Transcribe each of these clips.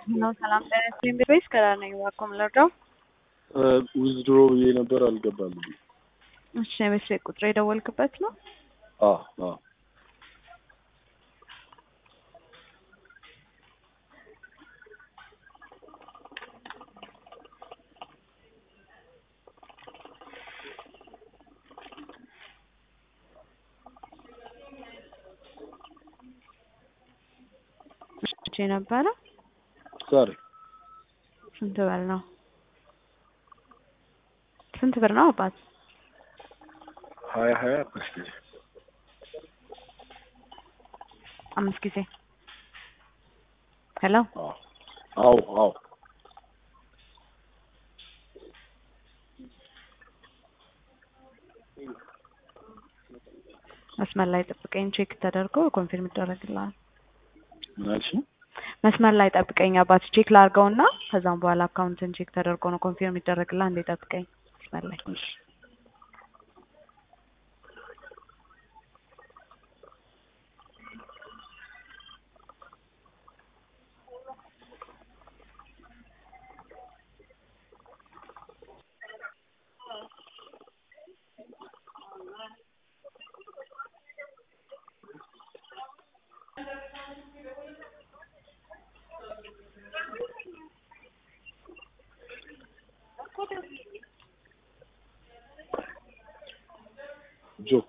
ነው ሰላም ጤና ቤስ ከራነኝ ዋቆም ለርዳው ዊዝድሮ የነበር አልገባልኝ። እሺ የቤት ቁጥር የደወልክበት ነው? አዎ ነበረ ዛሬ ስንት ብር ነው አባት? 20 5 ጊዜ ሄሎ አዎ መስመር ላይ ጠብቀኝ ቼክ ተደርጎ ኮንፊርም ይደረግልሃል። ማለሽ መስመር ላይ ጠብቀኝ አባት ቼክ ላድርገውና ከዛም በኋላ አካውንትን ቼክ ተደርጎ ነው ኮንፊርም ይደረግልሃል። እንዴ ጠብቀኝ መስመር ላይ ጆ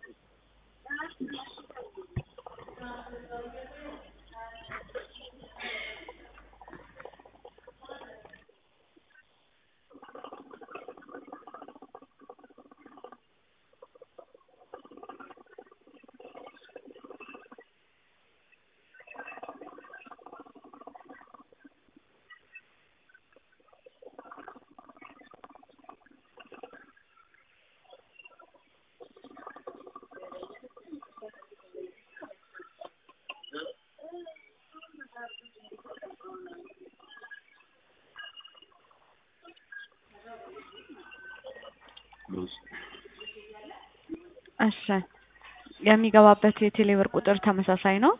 እሺ የሚገባበት የቴሌብር ቁጥር ተመሳሳይ ነው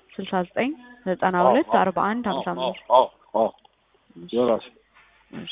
69924155 የራስ እሺ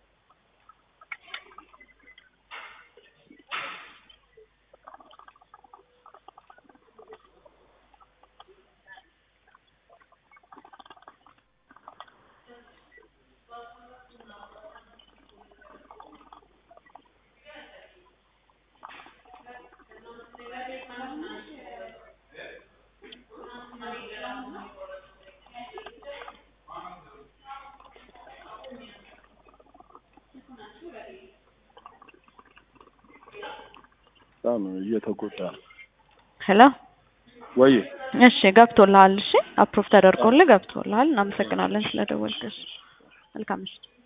እየተቆጣ ሄሎ ወይ እሺ ገብቶልሃል። እሺ አፕሩቭ ተደርጎልህ ገብቶልሃል። እናመሰግናለን ስለደወልክሽ። መልካም